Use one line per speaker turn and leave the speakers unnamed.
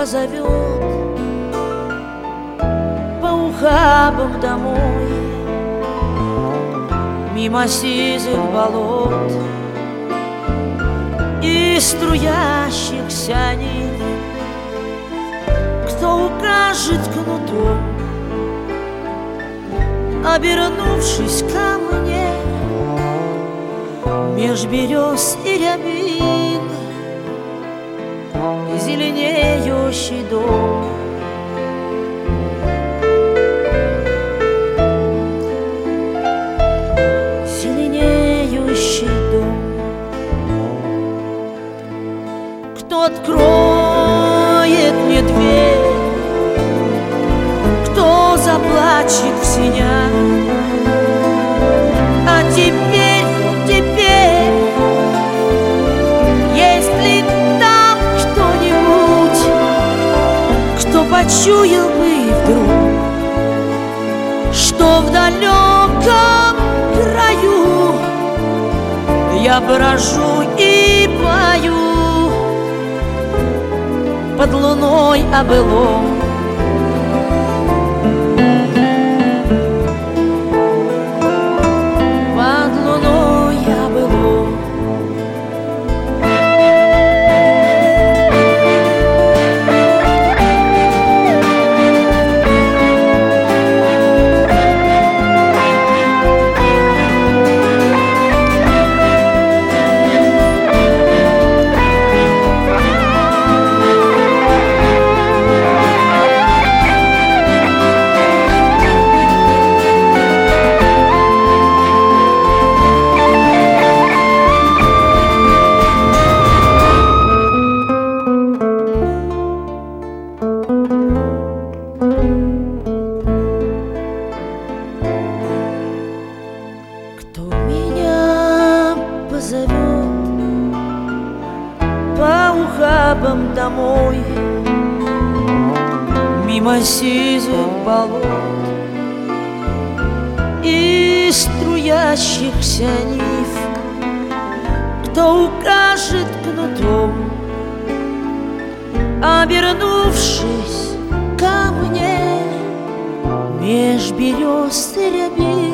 позовет по ухабам домой, мимо сизых болот и струящихся нив. Кто укажет кнутом, обернувшись ко мне, меж берез и рябин зеленеющий дом. Зеленеющий дом. Кто откроет мне дверь, кто заплачет в синях? А теперь, есть ли там кто-нибудь, кто почуял бы вдруг, что в далеком краю я брожу и пою под луной о былом? Кто меня позовет по ухабам домой, мимо сизых болот и струящихся нив? Кто укажет кнутом, обернувшись ко мне, меж берез и рябин